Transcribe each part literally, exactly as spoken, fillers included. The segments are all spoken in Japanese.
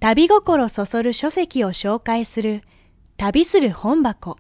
旅心そそる書籍を紹介する旅する本箱。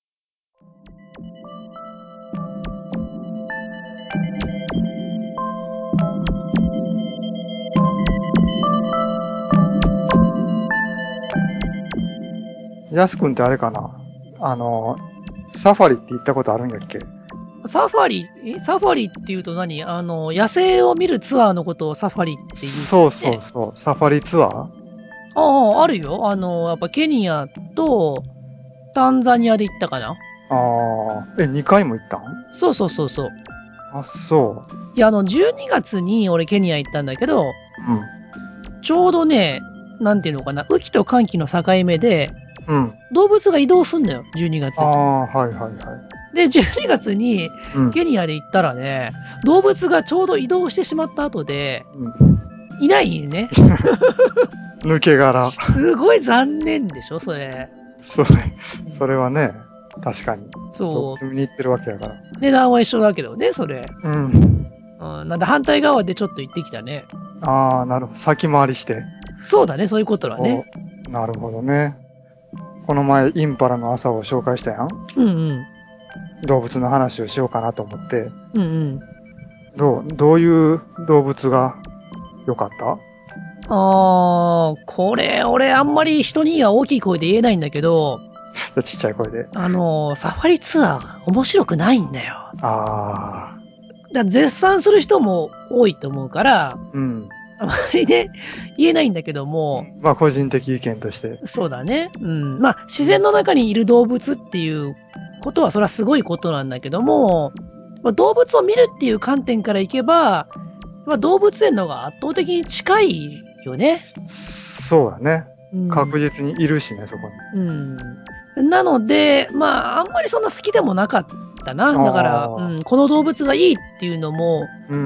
やすくんってあれかな、あのサファリって行ったことあるんやっけ？ サファリ、えサファリっていうと何？あの、野生を見るツアーのことをサファリっていう、ね。 そうそうそう、サファリツアー？ ああ、あるよ。あの、やっぱケニアとタンザニアで行ったかな。 ああ、え、にかいも行ったん？ そうそうそうそう。 あ、そいや、あの、じゅうにがつに俺ケニア行ったんだけど、 う。うん。 ちょうどね、なんていうのかな、雨季と乾季の境目で、 うん。 動物が移動すんだよ、じゅうにがつに。 ああ、はいはいはい。 で、じゅうにがつにうん。 ケニアで行ったらね、動物がちょうど移動してしまった後で、 うん、 いないね。 抜け殻。 すごい残念でしょ、それ。 それ、それはね、確かに。 そう動物見に行ってるわけやから。 値段は一緒だけどね、それ。 うん。 うん、なんで反対側でちょっと行ってきたね。 ああ、なるほど。先回りして。 そうだね、そういうことだね。 なるほどね。この前、インパラの朝を紹介したやん。 うんうん。 動物の話をしようかなと思って。 うんうん。 どう、どういう動物が良かった？ あー、これ、俺あんまり人には大きい声で言えないんだけど、 ちっちゃい声で。 あのー、サファリツアー面白くないんだよ。 あだから絶賛する人も多いと思うから、 ー。うん。 あまりね、言えないんだけども、 まあ、個人的意見として。 そうだね。うん。まあ、自然の中にいる動物っていうことは、それはすごいことなんだけども、まあ、動物を見るっていう観点からいけば、まあ、動物園の方が圧倒的に近いよね。 そうだね。 うん、 確実にいるしね、そこに。 うん。なので、まあ、あんまりそんな好きでもなかったな。だから、うん、この動物がいいっていうのも、 うん。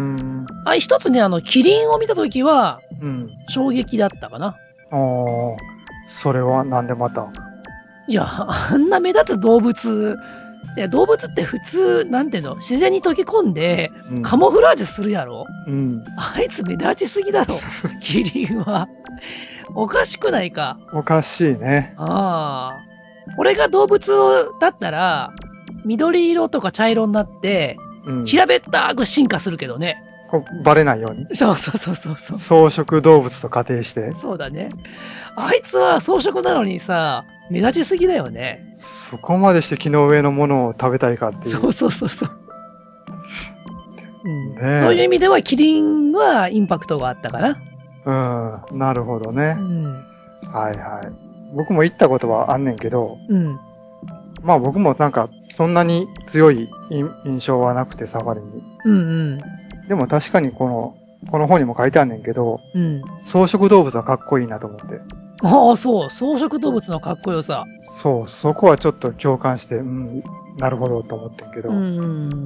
あ、一つね、あの、キリンを見たときは、 うん。 衝撃だったかな。 ああ。それはなんでまた？ いや、あんな目立つ動物、いや動物って普通、なんていうの、自然に溶け込んで、 うん、 カモフラージュするやろ、 うん。 あいつ目立ちすぎだろ、キリンは。おかしくないか。 おかしいね。 ああ。俺が動物だったら、緑色とか茶色になって、うん、平べったく進化するけどね。 こバレないように。 そうそうそうそうそう。 草食動物と仮定して。 そうだね。あいつは草食なのにさ、目立ちすぎだよね。 そこまでして木の上のものを食べたいかっていう。 そうそうそうそう。うん、ね、そういう意味ではキリンはインパクトがあったかな。 うん、なるほどね。うん、はいはい。僕も行ったことはあんねんけど、うん、まあ僕もなんかそんなに強い印象はなくて、サファリに。うんうん、でも確かにこの、この本にも書いてあんねんけど、うん、草食動物はかっこいいなと思って。 ああ、そう。草食動物のかっこよさ。 そう、そこはちょっと共感して、うん、なるほどと思ってんけど、うん、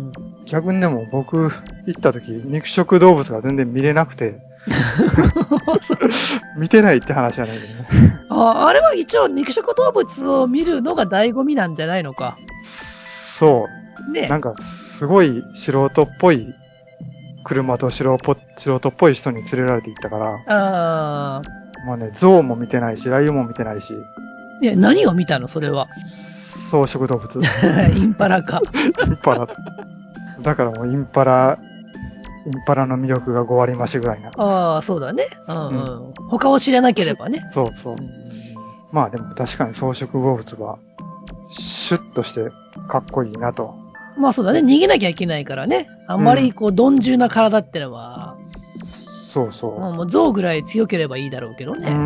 逆にでも僕行った時、肉食動物が全然見れなくて、見てないって話じゃないけどね。 あ、あれは一応肉食動物を見るのが醍醐味なんじゃないのか。 そう。ね。なんかすごい素人っぽい車と素人素人っぽい人に連れられて行ったから。ああ。まあね、象も見てないし、ライオンも見てないし。 いや、何を見たのそれは。 草食動物。 インパラか。 インパラ。だからもうインパラ、インパラの魅力がご割増しぐらいな。 ああ、そうだね。うんうん。うん、他を知らなければね。 そうそう。うん、まあでも確かに草食動物は、シュッとしてかっこいいなと。 まあそうだね。逃げなきゃいけないからね。あんまりこう、鈍重な体ってのは。 そうそう。 もう象ぐらい強ければいいだろうけどね。うん。うん、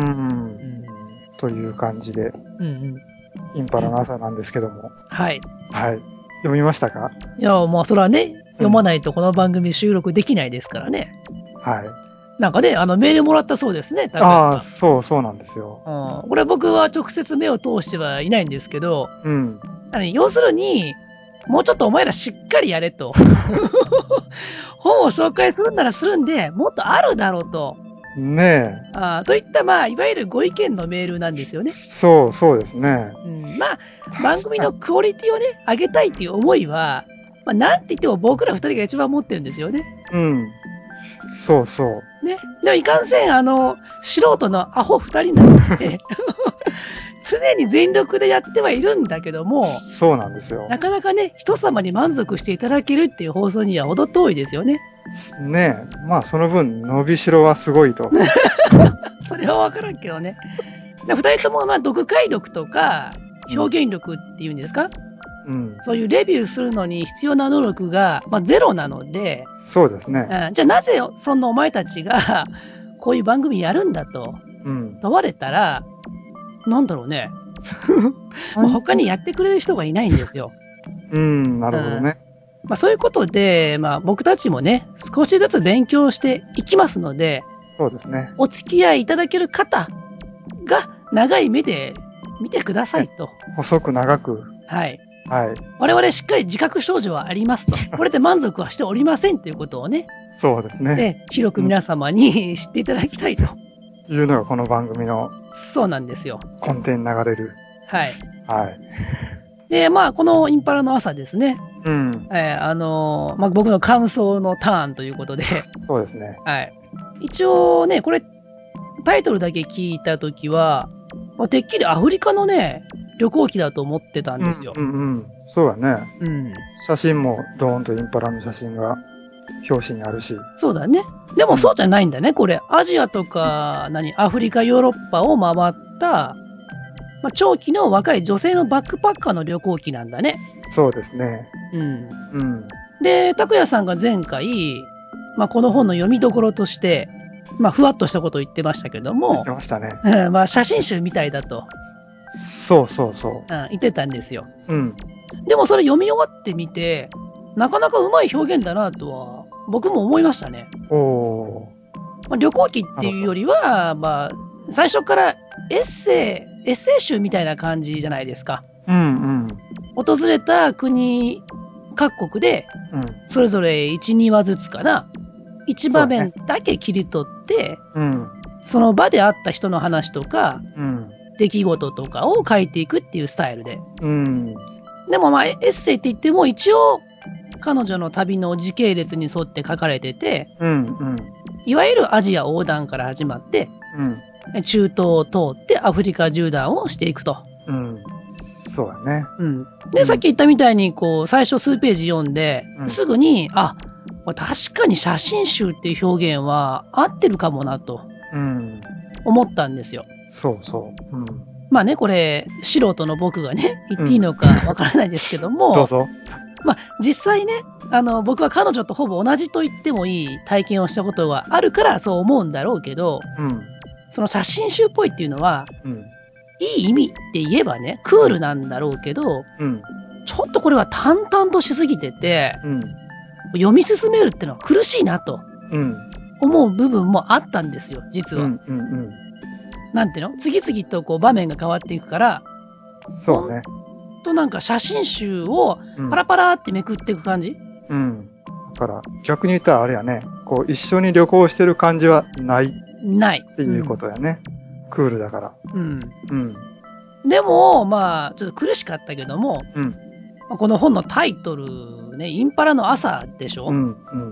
という感じで。うんうん。インパラの朝なんですけども。 はい。 はい。読みましたか？ いや、まあそれはね、読まないとこの番組収録できないですからね。 うん、はい。 なんかね、あのメールもらったそうですね、 高橋さん。ああ、そうそうなんですよ。 うん。これ僕は直接目を通してはいないんですけど、うん。要するに、もうちょっとお前らしっかりやれと。本を紹介するんならするんで、もっとあるだろうと。 ねえ。 あといった、まあ、いわゆるご意見のメールなんですよね。 そう、そうですね。 うん、まあ、番組のクオリティをね、上げたいっていう思いは、まあ、なんて言っても僕ら二人が一番持ってるんですよね。 うん。そうそう。 ね。でもいかんせん、あの、素人のアホ二人なので、常に全力でやってはいるんだけども、 そうなんですよ。 なかなかね、人様に満足していただけるっていう放送には程遠いですよね。 ねえ。まあ、その分、伸びしろはすごいと。 それはわからんけどね。で二人とも、まあ、読解力とか、表現力っていうんですか、うん、そういうレビューするのに必要な能力が、まあ、ゼロなので、 そうですね。 うん、じゃあなぜそんなお前たちがこういう番組やるんだと問われたら、うん、なんだろうね。もう他にやってくれる人がいないんですよ。 うん、なるほどね。 うん、まあ、そういうことで、まあ、僕たちもね、少しずつ勉強していきますので、 そうですね。 お付き合いいただける方が長い目で見てくださいと。 細く長く。 はい。 はい。 我々しっかり自覚症状はありますと。これで満足はしておりませんということをね。 そうですね。 で、広く皆様に知っていただきたいと。 いうのがこの番組の。 そうなんですよ。 根底に流れる。 はい。 はい。 で、まあ、このインパラの朝ですね。 うん。 えー、あのー、まあ、僕の感想のターンということで。 そうですね。 はい。一応ね、これ、タイトルだけ聞いたときは、まあ、てっきりアフリカのね、旅行記だと思ってたんですよ。 うんうん、うん。そうだね。 うん。 写真もドーンとインパラの写真が表紙にあるし。 そうだね。でもそうじゃないんだね、これ。アジアとか、何、アフリカ、ヨーロッパを回った、まあ、長期の若い女性のバックパッカーの旅行記なんだね。 そうですね。 うん。 うん。 で、拓也さんが前回、まあ、この本の読みどころとして、まあ、ふわっとしたことを言ってましたけども。 言ってましたね。 まあ、写真集みたいだと。 そうそうそう。うん、 言ってたんですよ。 うん。 でもそれ読み終わってみて、なかなかうまい表現だなとは、僕も思いましたね。 おー。 まあ、旅行記っていうよりは、まあ、最初からエッセイ、エッセイ集みたいな感じじゃないですか。 うんうん。 訪れた国、各国で、それぞれいち、にわずつかな。一場面だけ切り取って、そ,、ねうん、その場で会った人の話とか、うん、出来事とかを書いていくっていうスタイルで。うん、でもまあ、エッセイって言っても一応、彼女の旅の時系列に沿って書かれてて、うんうん、いわゆるアジア横断から始まって、うん、中東を通ってアフリカ縦断をしていくと。うん、 そうだね。 うん、で、うん、さっき言ったみたいに、こう、最初数ページ読んで、うん、すぐに、あ、確かに写真集っていう表現は合ってるかもなと、思ったんですよ。 うん、そうそう。うん、 まあね、これ、素人の僕がね、言っていいのかわからないですけども、 どうぞ。 まあ、実際ね、あの、僕は彼女とほぼ同じと言ってもいい体験をしたことがあるからそう思うんだろうけど、うん、その写真集っぽいっていうのは、うん、いい意味って言えばね、クールなんだろうけど、うん、ちょっとこれは淡々としすぎてて、うん、読み進めるってのは苦しいなと、思う部分もあったんですよ、実は。うんうんうん、なんていうの？次々とこう場面が変わっていくから、 そうね。 となんか写真集をパラパラってめくっていく感じ、 うん、うん。だから逆に言ったらあれやね、こう一緒に旅行してる感じはない。 ない。 っていうことやね。うん、クールだから。うん。 うん。でも、まあ、ちょっと苦しかったけども、うん、この本のタイトルね、インパラの朝でしょ、うんうん、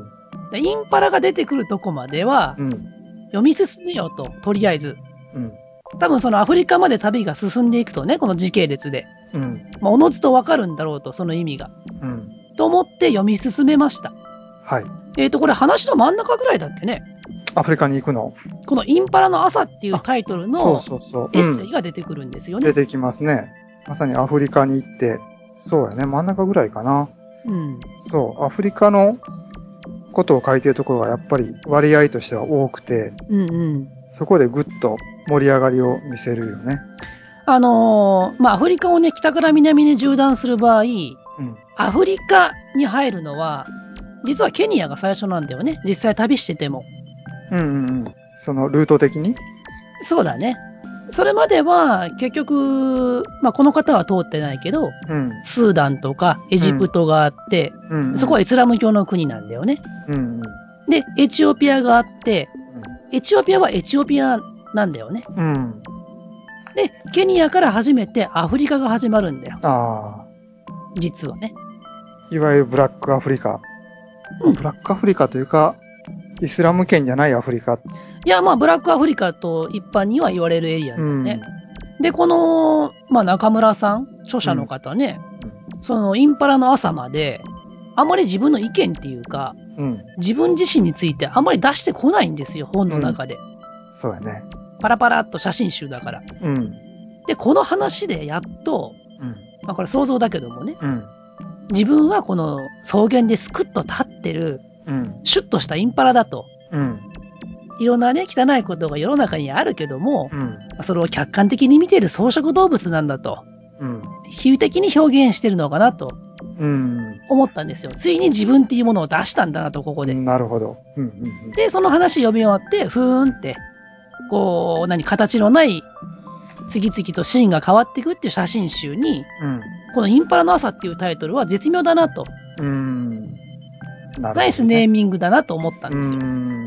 でインパラが出てくるとこまでは、うん、読み進めようと、とりあえず。うん、多分そのアフリカまで旅が進んでいくとね、この時系列で。うん、まあ、おのずとわかるんだろうと、その意味が。うん、と思って読み進めました。 はい。 えっと、これ話の真ん中ぐらいだっけね。 アフリカに行くの？ このインパラの朝っていうタイトルのエッセイが出てくるんですよね。 出てきますね。まさにアフリカに行って、そうやね、真ん中ぐらいかな。うん。そう、アフリカのことを書いてるところがやっぱり割合としては多くて、うんうん、そこでぐっと盛り上がりを見せるよね。 あのー、まあ、アフリカをね、北から南に縦断する場合、うん、アフリカに入るのは、実はケニアが最初なんだよね。実際旅してても。 うんうんうん。そのルート的に？ そうだね。それまでは結局、まあ、この方は通ってないけど、うん、スーダンとかエジプトがあって、うんうん、そこはイスラム教の国なんだよね。うんうん、で、エチオピアがあって、エチオピアはエチオピアなんだよね。うん、で、ケニアから初めてアフリカが始まるんだよ。あ、実はね。 いわゆるブラックアフリカ。うん、ブラックアフリカというか、 イスラム圏じゃないアフリカ。 いや、まあ、ブラックアフリカと一般には言われるエリアだよね。うん、で、この、まあ、中村さん、著者の方ね、うん、そのインパラの朝まで、あまり自分の意見っていうか、うん、自分自身についてあまり出してこないんですよ、本の中で。 うん、そうやね。 パラパラっと写真集だから。うん、で、この話でやっと、うん、まあこれ想像だけどもね、うん、自分はこの草原ですくっと立ってる、うん、シュッとしたインパラだと。うん、いろんなね、汚いことが世の中にあるけども、うん、それを客観的に見ている草食動物なんだと。うん、比喩的に表現してるのかなと。うん、思ったんですよ。ついに自分っていうものを出したんだなと、ここで。 なるほど。うんうんうん、 で、その話読み終わって、ふーんって、こう、何、形のない、次々とシーンが変わっていくっていう写真集に、うん、このインパラの朝っていうタイトルは絶妙だなと。うん、なるほどね、ナイスネーミングだなと思ったんですよ。うん、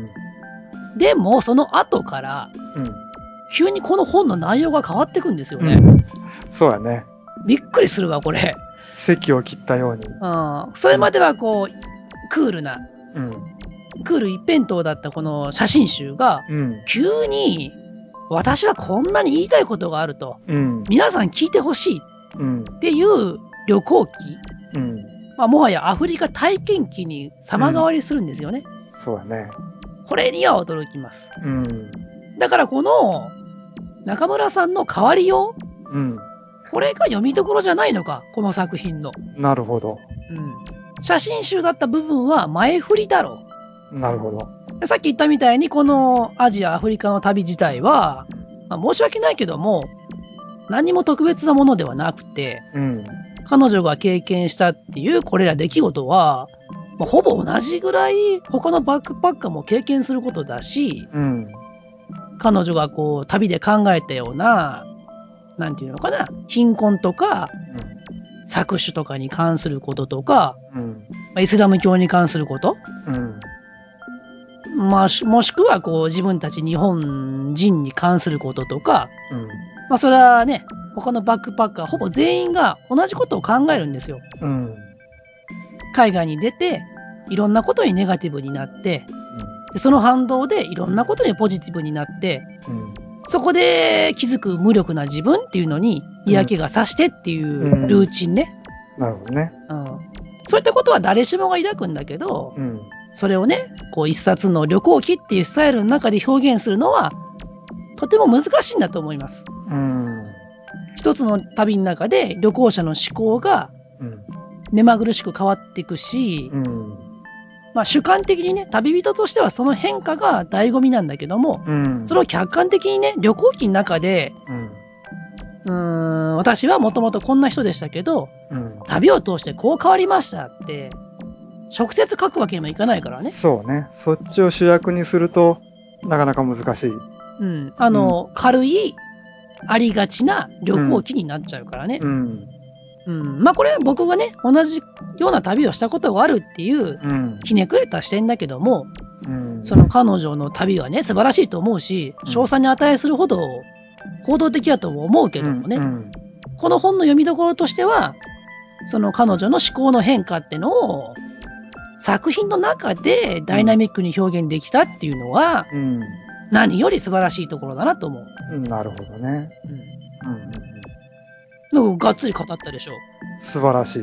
でも、その後から、うん、急にこの本の内容が変わっていくんですよね。うん、 そうやね。 びっくりするわ、これ。 席を切ったように。 うん。それまではこう、クールな、うん、クール一辺倒だったこの写真集が、うん、急に、私はこんなに言いたいことがあると。うん、皆さん聞いてほしいっていう旅行記。うん、まあ、もはやアフリカ体験記に様変わりするんですよね。 うん、そうだね。 これには驚きます。うん、だからこの、中村さんの変わりよう、うん、これが読みどころじゃないのか、この作品の。 なるほど。 うん。写真集だった部分は前振りだろう。なるほど。さっき言ったみたいに、このアジア、アフリカの旅自体は、まあ、申し訳ないけども、何も特別なものではなくて、うん、彼女が経験したっていうこれら出来事は、まあ、ほぼ同じぐらい他のバックパッカーも経験することだし、うん、彼女がこう旅で考えたような、なんていうのかな、貧困とか、うん、搾取とかに関することとか、うんまあ、イスラム教に関すること、うんまあ、もしくはこう自分たち日本人に関することとか、うんまあ、それはね、他のバックパッカーほぼ全員が同じことを考えるんですよ。うん、海外に出ていろんなことにネガティブになって、うん、でその反動でいろんなことにポジティブになって、うんそこで気づく無力な自分っていうのに嫌気がさしてっていうルーチンね。 うんうん、なるほどね、 うん。そういったことは誰しもが抱くんだけど、うん、それをね、こう一冊の旅行記っていうスタイルの中で表現するのはとても難しいんだと思います。うん、一つの旅の中で旅行者の思考が目まぐるしく変わっていくし、うんまあ、主観的にね、旅人としてはその変化が醍醐味なんだけども、うん、それを客観的にね、旅行記の中で、うん、うーん私はもともとこんな人でしたけど、うん、旅を通してこう変わりましたって、直接書くわけにもいかないからね。 そうね。そっちを主役にすると、なかなか難しい。 うん。あの、うん、軽い、ありがちな旅行記になっちゃうからね。うんうん、まあこれは僕がね同じような旅をしたことがあるっていう、うん、ひねくれた視点だけども、うん、その彼女の旅はね素晴らしいと思うし、うん、賞賛に値するほど行動的だと思うけどもね、うんうん、この本の読みどころとしてはその彼女の思考の変化ってのを作品の中でダイナミックに表現できたっていうのは、うん、何より素晴らしいところだなと思う。 うん、なるほどね。うんうんうんなんかがっつり語ったでしょ。 素晴らしい。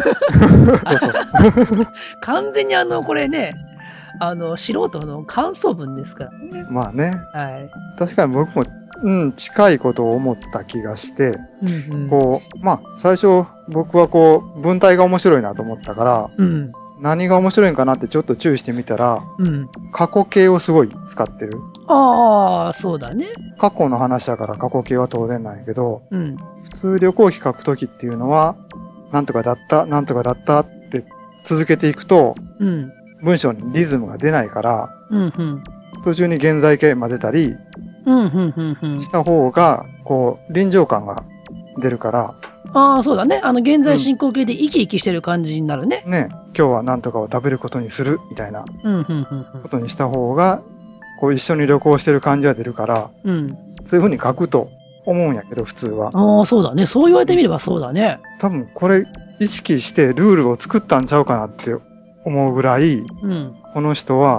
完全にあの、これね、あの、素人の感想文ですからね。 まあね。はい。確かに僕も、うん、近いことを思った気がして、うんうん、こう、まあ、最初僕はこう、文体が面白いなと思ったから、うん、何が面白いんかなってちょっと注意してみたら、うん、過去形をすごい使ってる。 ああ、そうだね。 過去の話だから過去形は当然なんやけど、うん、普通旅行記書くときっていうのは、なんとかだった、なんとかだったって続けていくと、うん、文章にリズムが出ないから、うんうん、途中に現在形混ぜたり、うんうんうんうん、した方が、こう、臨場感が出るから。 ああ、そうだね。あの、現在進行形で生き生きしてる感じになるね。 うん、ね。今日はなんとかを食べることにする、みたいなことにした方が、こう、一緒に旅行してる感じが出るから、うん、そういう風に書くと思うんやけど、普通は。 ああ、そうだね。そう言われてみればそうだね。 多分、これ、意識してルールを作ったんちゃうかなって思うぐらい、うん、この人は、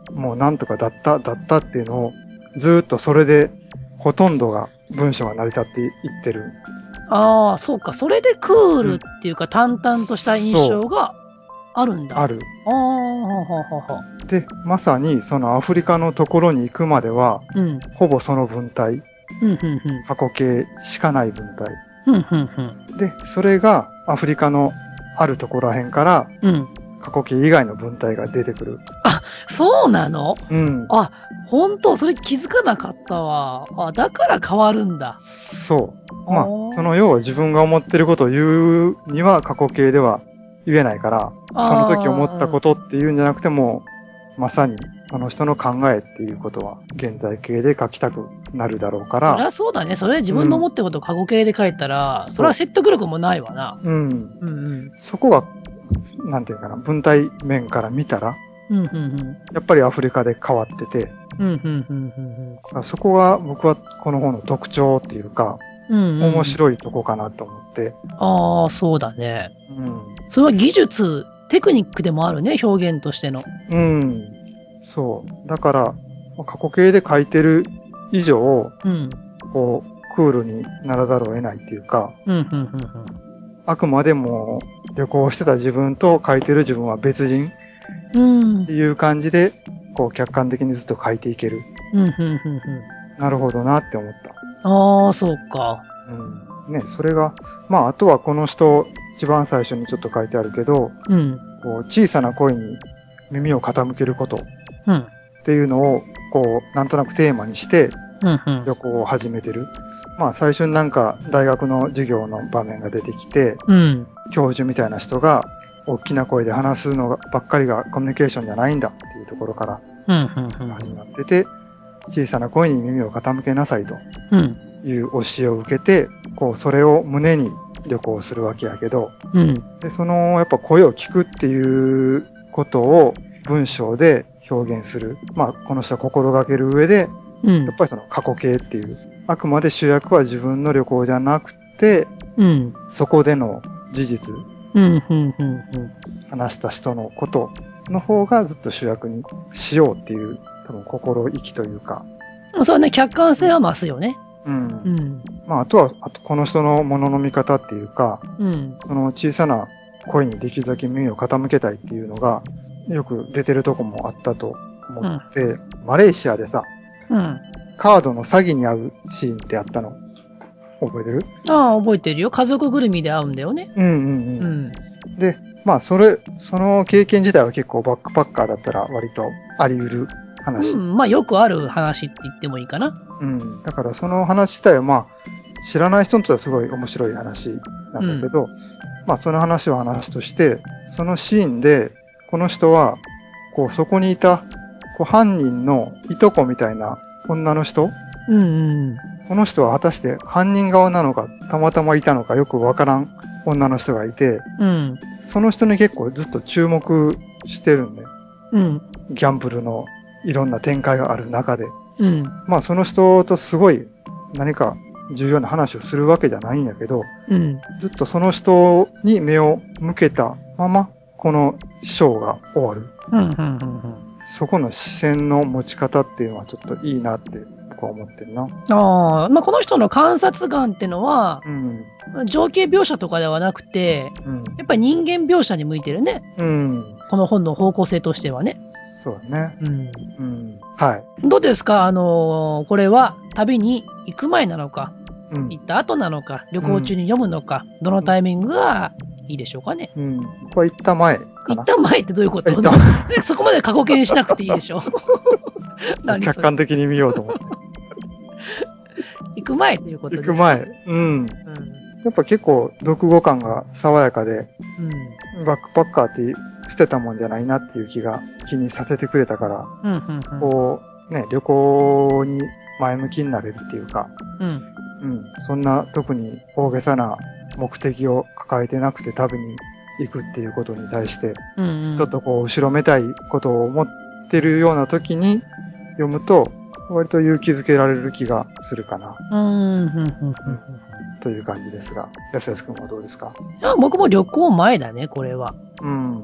もうなんとかだった、だったっていうのを、ずーっとそれで、ほとんどが文章が成り立っていってる。 ああ、そうか。それでクールっていうか、うん、淡々とした印象があるんだ。 ある。 ああ、はははは。 で、まさにそのアフリカのところに行くまでは、うん、ほぼその文体、うんうんうん、過去形しかない文体、うんうんうん。で、それがアフリカのあるところらへんから、うん、過去形以外の文体が出てくる。 あ、そうなの？ うん。 あ、本当それ気づかなかったわ。あ、だから変わるんだ。 そう。まあ、その要は自分が思ってることを言うには過去形では言えないから、その時思ったことっていうんじゃなくても、まさにその人の考えっていうことは現在形で書きたくなるだろうから。 そりゃそうだね。それ自分の思ってることを過去形で書いたら、うん、それは説得力もないわな。 うん。うんうん。そこが、なんていうかな、文体面から見たら、うんうんうん、やっぱりアフリカで変わってて、うんうんうんうん、そこが僕はこの本の特徴っていうか、うんうんうん、面白いとこかなと思って。 ああ、そうだね。うん。それは技術、テクニックでもあるね、表現としての。 うん。そう。だから、過去形で書いてる以上、うん、こう、クールにならざるを得ないっていうか、うんうんうんうん、あくまでも旅行してた自分と書いてる自分は別人っていう感じで、こう、客観的にずっと書いていける。うんうんうんうん、なるほどなって思った。 ああ、そうか。 うん。ね、それが、まあ、あとはこの人、一番最初にちょっと書いてあるけど、うん、こう小さな声に耳を傾けることっていうのを、こう、なんとなくテーマにして、旅行を始めてる。うんうん、まあ、最初になんか大学の授業の場面が出てきて、うん、教授みたいな人が、大きな声で話すのばっかりがコミュニケーションじゃないんだっていうところから始まってて、小さな声に耳を傾けなさいという教えを受けて、こう、それを胸に旅行するわけやけど、うん、でその、やっぱ声を聞くっていうことを文章で表現する。まあ、この人は心がける上で、うん、やっぱりその過去形っていう、あくまで主役は自分の旅行じゃなくて、うん、そこでの事実、うんうんうんうん、話した人のことの方がずっと主役にしようっていう、多分心意気というか。 そうね、客観性は増すよね。 うん。うん、まあ、あとは、あとこの人のものの見方っていうか、うん、その小さな声にできるだけ耳を傾けたいっていうのが、よく出てるとこもあったと思って、うん、マレーシアでさ、うん、カードの詐欺に遭うシーンってあったの。覚えてる？ ああ、覚えてるよ。家族ぐるみで会うんだよね。うんうんうん。 うん、で、まあ、それ、その経験自体は結構バックパッカーだったら割とあり得る話。 うん、まあ、よくある話って言ってもいいかな。 うん。だからその話自体はまあ、知らない人にとってはすごい面白い話なんだけど、うん、まあその話は話として、そのシーンで、この人は、こうそこにいた、こう犯人のいとこみたいな女の人、うんうん、この人は果たして犯人側なのか、たまたまいたのかよくわからん女の人がいて、うん、その人に結構ずっと注目してるんで、うん、ギャンブルのいろんな展開がある中で、うん、まあその人とすごい何か重要な話をするわけじゃないんやけど、うん、ずっとその人に目を向けたままこのショーが終わる、うんうんうんうん、そこの視線の持ち方っていうのはちょっといいなって僕は思ってるな。 ああ、まあこの人の観察眼ってのは、うん、情景描写とかではなくて、うん、やっぱり人間描写に向いてるね、うん、この本の方向性としてはね。 そうだね。うん。うん。はい。 どうですか？あのー、これは旅に行く前なのか、うん、行った後なのか、旅行中に読むのか、うん、どのタイミングがいいでしょうかね。 うん。これ行った前かな。 行った前ってどういうこと？そこまで過去形にしなくていいでしょ。 何客観的に見ようと思って。 行く前ということですか？ 行く前。うん。うん、やっぱ結構読後感が爽やかで、うん、バックパッカーって捨てたもんじゃないなっていう気が気にさせてくれたから、うんうんうん、こうね、旅行に前向きになれるっていうか、うんうん、そんな特に大げさな目的を抱えてなくて旅に行くっていうことに対して、うんうん、ちょっとこう後ろめたいことを思ってるような時に読むと割と勇気づけられる気がするかな。うんうんうんうん、という感じですが、安安くんはどうですか？ いや、僕も旅行前だね、これは。うん。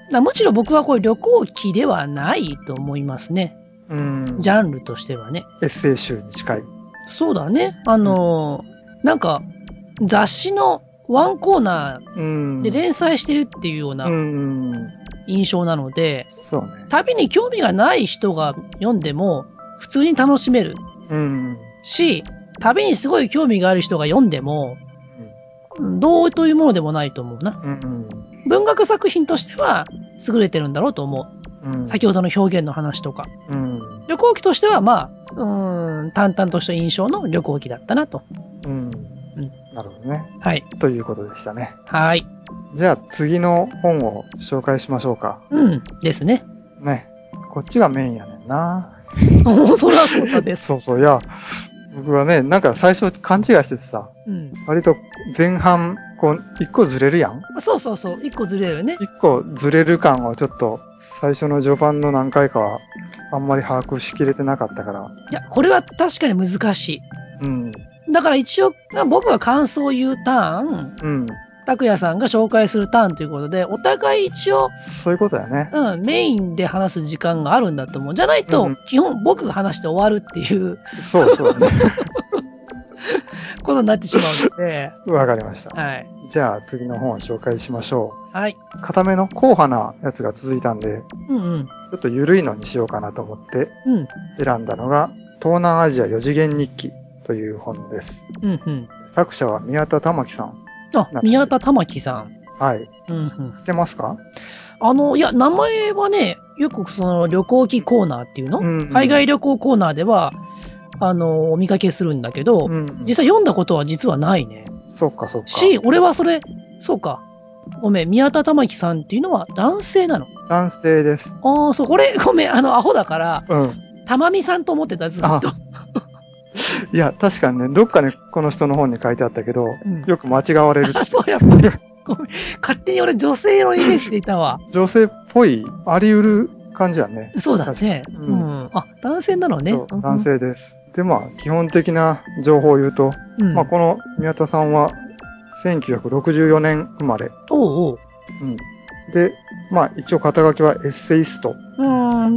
むしろ僕はこれ旅行記ではないと思いますね。 うん。 ジャンルとしてはね。 エッセイ集に近い。 そうだね。あのー、うん、なんか、雑誌のワンコーナーで連載してるっていうような印象なので、 そうね。 旅に興味がない人が読んでも普通に楽しめる。 うん。 し、旅にすごい興味がある人が読んでも、うん、どうというものでもないと思うな。うん、文学作品としては優れてるんだろうと思う。うん、先ほどの表現の話とか。うん、旅行記としては、まあ、うーん、淡々とした印象の旅行記だったなと。うん。うん、 なるほどね。 はい。 ということでしたね。 はい。 じゃあ次の本を紹介しましょうか。 うん、ですね。 ね。こっちがメインやねんな。 おお、それはそうです。 そうそう。いや、僕はね、なんか最初勘違いしててさ、うん、割と前半、こう、一個ずれるやん？ そうそうそう、一個ずれるね。 一個ずれる感をちょっと、最初の序盤の何回かは、あんまり把握しきれてなかったから。 いや、これは確かに難しい。うん。だから一応、僕が感想を言うターン、うん。拓也さんが紹介するターンということで、お互い一応、 そういうことだよね。 うん、メインで話す時間があるんだと思う。じゃないと、うん、基本僕が話して終わるっていう。 そうそうね。 ことになってしまうので。 わかりました。 はい。 じゃあ次の本を紹介しましょう。はい。 固めの硬派なやつが続いたんで、うんうん、ちょっと緩いのにしようかなと思って、選んだのが、東南アジア四次元日記という本です。うんうん、作者は宮田玉樹さん。 あ、宮田玉樹さん。 はい。うんうん、知ってますか？ あの、いや、名前はね、よくその旅行記コーナーっていうの、うんうん、海外旅行コーナーでは、あの、お見かけするんだけど、うんうん、実際読んだことは実はないね。 そっかそっか。 し、俺はそれ、そうか。ごめん、宮田玉樹さんっていうのは男性なの？ 男性です。 ああ、そう、これ、ごめん、あの、アホだから、うん。玉美さんと思ってた、ずっと。 いや、確かにね、どっかにこの人の本に書いてあったけど、うん、よく間違われる。 そうやっぱり。ごめん。勝手に俺女性のイメージでいたわ。 女性っぽい、あり得る感じやね。 そうだね。うん、うん。あ、男性なのね。 そう、男性です。で、まあ、基本的な情報を言うと、うん、まあ、この宮田さんは、せんきゅうひゃくろくじゅうよねん生まれ。 おうおう。 うん。で、まあ、一応肩書きはエッセイスト。うん。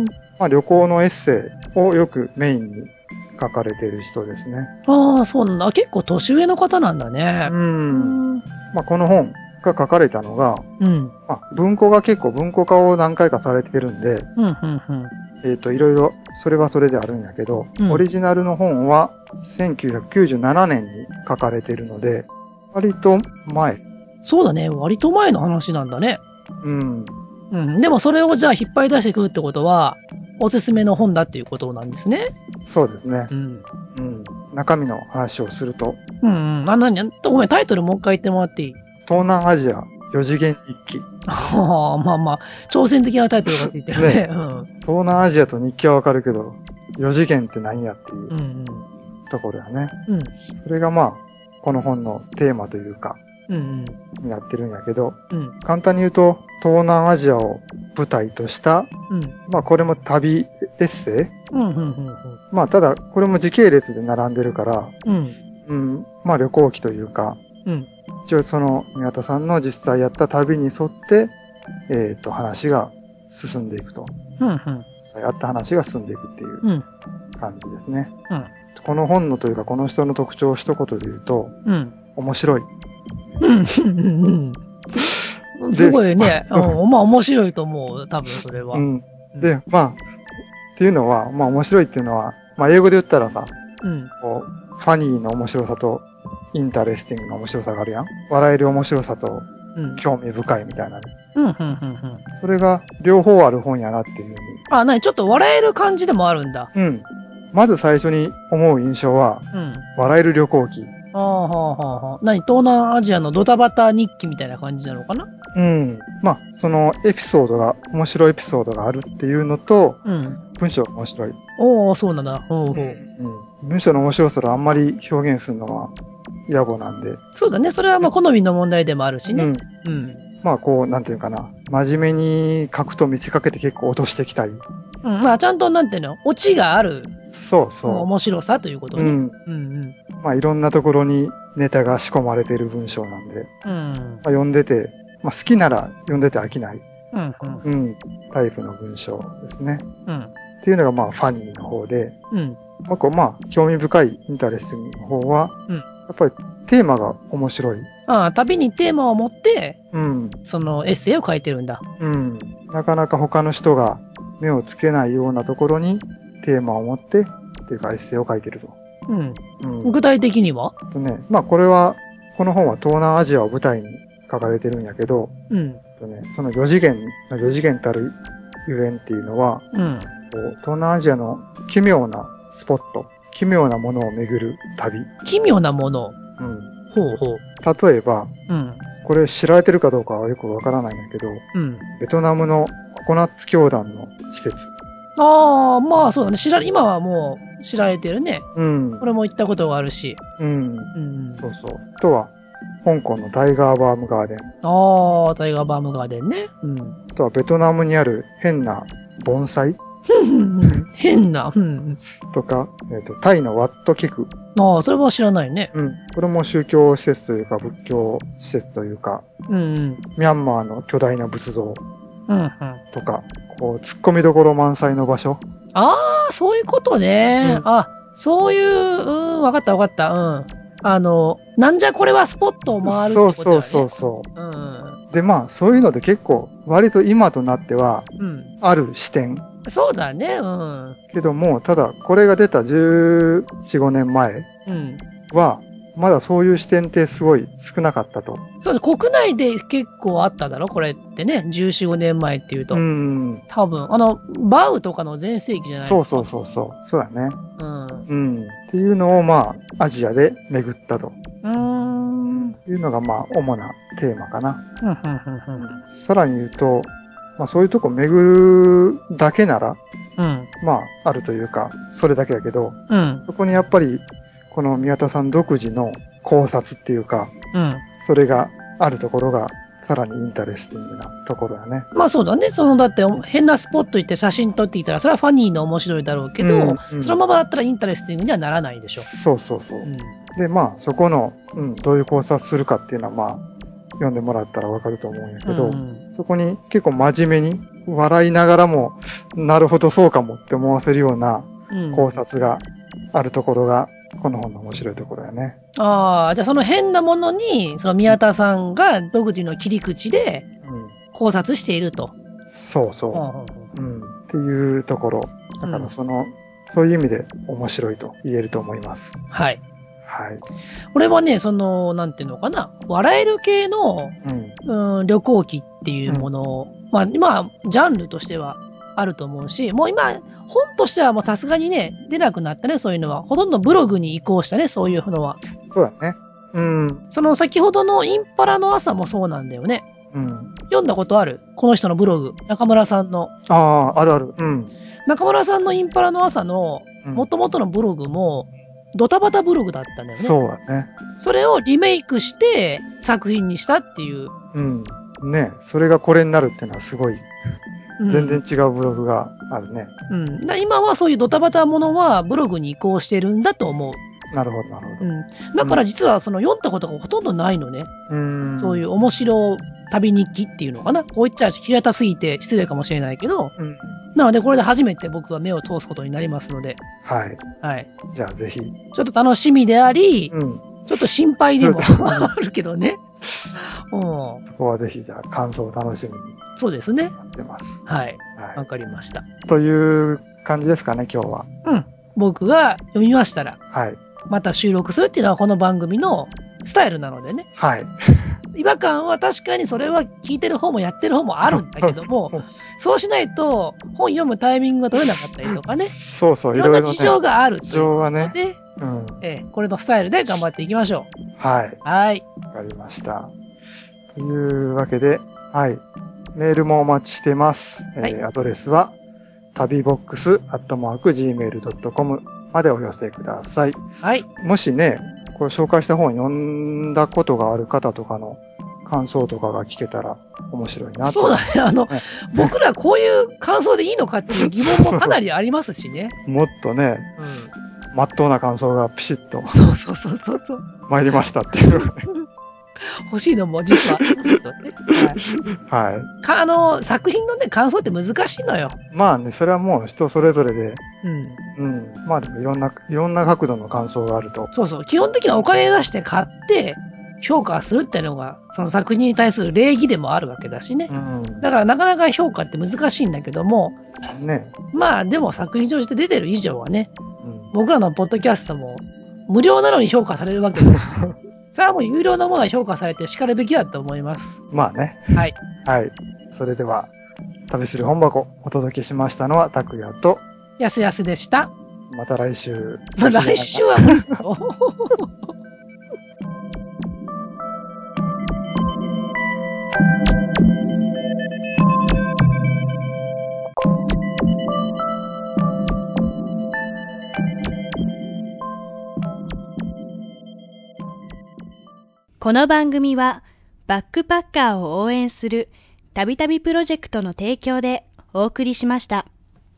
まあ、旅行のエッセイをよくメインに書かれている人ですね。 ああ、そうなんだ。結構年上の方なんだね。 うん。まあ、この本が書かれたのが、うん。まあ、文庫が結構文庫化を何回かされてるんで、うん、うん、うん。えっと、いろいろ、それはそれであるんやけど、うん、オリジナルの本はせんきゅうひゃくきゅうじゅうななねんに書かれているので、割と前。 そうだね。割と前の話なんだね。うん。うん。でもそれをじゃあ引っ張り出してくるってことは、おすすめの本だっていうことなんですね。 そうですね。うん。うん。中身の話をすると。 うんうん。あ、なに、ごめん、タイトルもう一回言ってもらっていい？ 東南アジア四次元日記。 ああ、まあまあ、挑戦的なタイトルがついてるね。ねうん、 東南アジアと日記はわかるけど、四次元って何やっていうところだね。うん。それがまあ、この本のテーマというか、うんうん、になってるんやけど、うん、簡単に言うと、東南アジアを舞台とした、うん、まあこれも旅エッセイ、うんうんうんうん、まあただ、これも時系列で並んでるから、うんうん、まあ旅行記というか、うん、一応その宮田さんの実際やった旅に沿って、えっと、話が進んでいくと。うんうん、実際やった話が進んでいくっていう感じですね。うん、この本のというかこの人の特徴を一言で言うと、うん、面白い。 すごいね。うん、まあ面白いと思う。多分それは。うん、 で、まあ、っていうのは、まあ面白いっていうのは、まあ英語で言ったらさ、うん、こうファニーの面白さとインタレスティングの面白さがあるやん。笑える面白さと興味深いみたいなね。うんうんうんうん、それが両方ある本やなっていうふうに。 あ、なにちょっと笑える感じでもあるんだ。 うん。まず最初に思う印象は、うん、笑える旅行記。 ああ、はあ、はあ、はあ。何東南アジアのドタバタ日記みたいな感じなのかな？ うん。まあ、そのエピソードが、面白いエピソードがあるっていうのと、うん、文章が面白い。 おー、そうなんだ。ほうほう。うんうん、文章の面白さをあんまり表現するのは野暮なんで。 そうだね。それはまあ好みの問題でもあるしね。うん。 うん、まあ、こう、なんていうかな。真面目に書くと見せかけて結構落としてきたり。 うん。まあ、ちゃんとなんていうのオチがある。 そうそう。 面白さということね。うん。うんうん。 まあ、いろんなところにネタが仕込まれている文章なんで。うん。まあ、読んでて、まあ、好きなら読んでて飽きない。 うんうん、タイプの文章ですね。 うん、 っていうのがまあファニーの方で、 うん、 もう一個まあ興味深いインタレスティングの方は、 うん、 やっぱりテーマが面白い。 ああ、旅にテーマを持って、 うん、 そのエッセイを書いてるんだ。 うん。なかなか他の人が目をつけないようなところにテーマを持ってっていうかエッセイを書いてると。 うん。 うん、 具体的にはとね、まあこれは、この本は東南アジアを舞台に書かれてるんやけど、 うん。 とね、そのよ次元のよ次元たるゆえんっていうのは、 うん。 こう東南アジアの奇妙なスポット、奇妙なものを巡る旅。 奇妙なもの。 うん、 ほうほう。 例えば、 うん。 これ知られてるかどうかはよくわからないんだけど、 うん。 ベトナムのココナッツ教団の施設。 ああ、まあそうだね。知ら、今はもう知られてるね。 うん。 これも行ったことがあるし。 うん。 うん。 そうそう。あとは、香港のタイガーバームガーデン。 ああ、タイガーバームガーデンね。うん。 あとはベトナムにある変な盆栽変な。うん。 とか、えっ、と、タイのワットキク。 ああ、それは知らないね。 うん。これも宗教施設というか仏教施設というか、 うんうん。 ミャンマーの巨大な仏像うんうん。 とか、こう、突っ込みどころ満載の場所。 ああ、そういうことね。 うんあ、そういう、うん、わかったわかった。うん。あの、なんじゃこれはスポットを回るってことだよね。 そうそうそうそう。 うん。 で、まあ、そういうので結構、割と今となっては、 うん。 ある視点。 そうだね。うん。 けども、ただ、これが出たじゅうよん、ごねんまえうん。 は、まだそういう視点ってすごい少なかったと。 そうだ、国内で結構あっただろこれってね。じゅうよん、ごねんまえっていうと。 うん。 多分、あの、バウとかの全盛期じゃないそうそうそうそう。そうだね。 う。うん。ううん。っていうのを、まあ、アジアで巡ったと。 ーん。 いうのが、まあ、主なテーマかな。 ふんふんふんふん。 さらに言うと、まあ、そういうとこ巡るだけなら、 うん。 まあ、あるというか、それだけやけど、 うん。 そこにやっぱり、この宮田さん独自の考察っていうか、 うん。 それがあるところが、さらにインタレスティングなところやね。 まあそうだね。その、だって変なスポット行って写真撮ってきたら、それはファニーの面白いだろうけど、 うんうん、 そのままだったらインタレスティングにはならないでしょ。 そうそうそう。 うん、 で、まあ、そこの、うん、どういう考察するかっていうのは、まあ、読んでもらったらわかると思うんやけど、うん、そこに結構真面目に、笑いながらも、なるほどそうかもって思わせるような考察があるところが、この本の面白いところやね。 ああ、じゃあその変なものに、その宮田さんが独自の切り口で考察していると。 うん、そうそう、うん。っていうところ。だからその、うん、そういう意味で面白いと言えると思います。 はい。 はい。 俺はね、その、なんていうのかな、笑える系の、うん、うん旅行記っていうものを、うん、まあ今、ジャンルとしてはあると思うし、もう今、本としてはもうさすがにね、出なくなったね、そういうのは。ほとんどブログに移行したね、そういうのは。 そうだね。うん。 その先ほどのインパラの朝もそうなんだよね。うん。読んだことあるこの人のブログ。中村さんの。 ああ、あるある。うん。 中村さんのインパラの朝の、元々のブログも、ドタバタブログだったんだよね。 そうだね。 それをリメイクして作品にしたっていう。 うん。ね、それがこれになるっていうのはすごい。全然違うブログがあるね。 うん。だ今はそういうドタバタものはブログに移行してるんだと思う。 なるほど、なるほど。 うん。だから実はその読んだことがほとんどないのね。うん。そういう面白旅日記っていうのかな。こう言っちゃ平たすぎて失礼かもしれないけど。うん。なのでこれで初めて僕は目を通すことになりますので。 はい。 はい。 じゃあぜひ。 ちょっと楽しみであり、うん、ちょっと心配でもあるけどね。 うん。そこはぜひじゃあ感想を楽しみに。 そうですね。 待ってます。 はい。わ、はい、かりました。 という感じですかね、今日は。 うん。僕が読みましたら、 はい。また収録するっていうのはこの番組のスタイルなのでね。 はい。 違和感は確かにそれは聞いてる方もやってる方もあるんだけども、そうしないと本読むタイミングが取れなかったりとかね。 そうそう、 いろんな事情があるという事情はね。 うん。ええ、これのスタイルで頑張っていきましょう。 はい。 はい。 わかりました。というわけで、はい。メールもお待ちしてます。はい、えー、アドレスは、旅ボックスアットマークジーメールドットコム までお寄せください。 はい。 もしね、これ紹介した本読んだことがある方とかの感想とかが聞けたら面白いなと。 そうだね。あの、ね、僕らこういう感想でいいのかっていう疑問もかなりありますしね。 もっとね、うん、まっとうな感想がピシッと。 そうそうそうそうそう。 参りましたっていう。 欲しいのも実はありますけどね。 はい。はい。 か、あの、作品のね、感想って難しいのよ。 まあね、それはもう人それぞれで、 うん。 うん。まあでもいろんな、いろんな角度の感想があると。 そうそう。基本的にはお金出して買って、評価するっていうのが、その作品に対する礼儀でもあるわけだしね。うん。だからなかなか評価って難しいんだけども、ね。まあでも作品として出てる以上はね、うん、僕らのポッドキャストも無料なのに評価されるわけです。それはもう有料なものは評価されて叱るべきだと思います。 まあね。はい。はい。それでは、旅する本箱お届けしましたのは拓也とやすやすでした。 また来週。 来週はもうこの番組はバックパッカーを応援するたびたびプロジェクトの提供でお送りしました。